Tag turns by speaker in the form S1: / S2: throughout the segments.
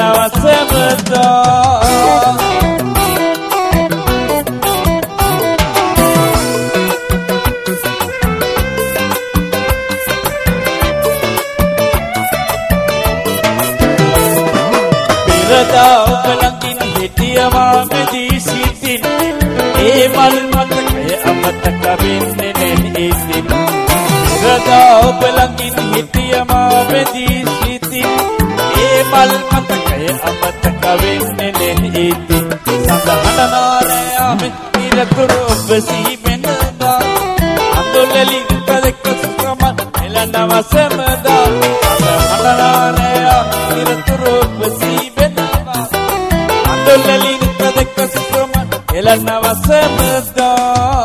S1: එළනවා සෑමදා ඔබලඟින් හිටියවා මෙදී සිටින් ඒ මල් මතකය අමතක වෙන්නේ නැහැ ඉතින් රදා ඔබලඟින් හිටියවා මෙදී සිටින් ඒ මල් මතකය අමතක වෙන්නේ නැහැ ඉතින් සඳහනනාරයාමෙන් ඉරතුරු ඔබ සිහිපෙනවා අඳුලලින් කලක සුකමන් එළනවා සෑමදා සඳහනනාරයා ඉරතුරු ඔබ සිහිපෙනවා අඳුලලින් කලක සුකමන් එළනවා සෑමදා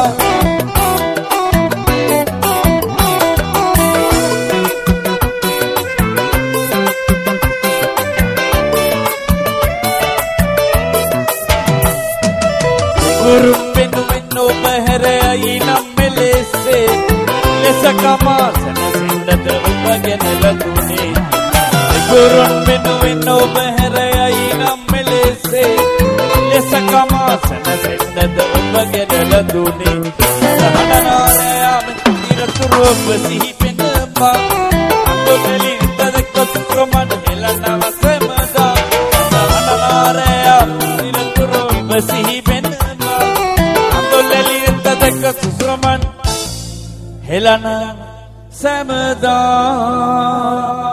S1: ගුරුම් වෙනුවෙන් ඔබ හැරයි නම් මෙලෙසේ ලෙස කමාසන සින්දද ඔබ ගැන ලදුනේ ගුරුම් වෙනුවෙන් ඔබ හැරයි නම් මෙලෙසේ ලෙස කමාසන සින්දද ඔබ ගැන ලදුනේ සහනනාරයාම ඉරතුරු ඔබ සිහිපෙනවා අඳුලලින් තදක සුක්‍රමන් හෙලනව සෑමදා සහනනාරයාම ඉරතුරු ඔබ සිහිපෙනවා සුසුමන් හෙලන සෑමදා